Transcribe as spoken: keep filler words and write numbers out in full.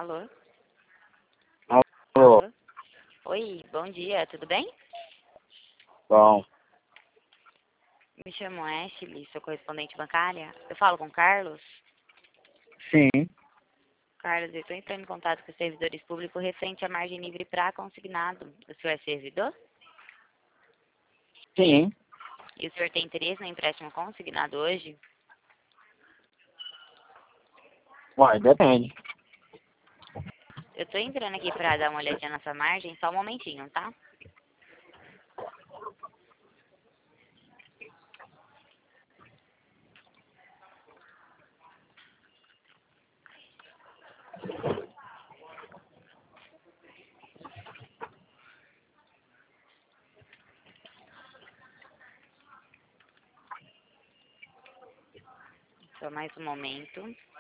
Alô? Alô, Alô? Oi, bom dia, tudo bem? bom, Me chamo Ashley, sou correspondente bancária. Eu falo com o Carlos? sim, Carlos, eu estou entrando em contato com os servidores públicos referente à margem livre para consignado. O senhor é servidor? sim, E o senhor tem interesse no empréstimo consignado hoje? uai, depende. Eu estou entrando aqui para dar uma olhadinha na sua margem, só um momentinho, tá? Só mais um momento.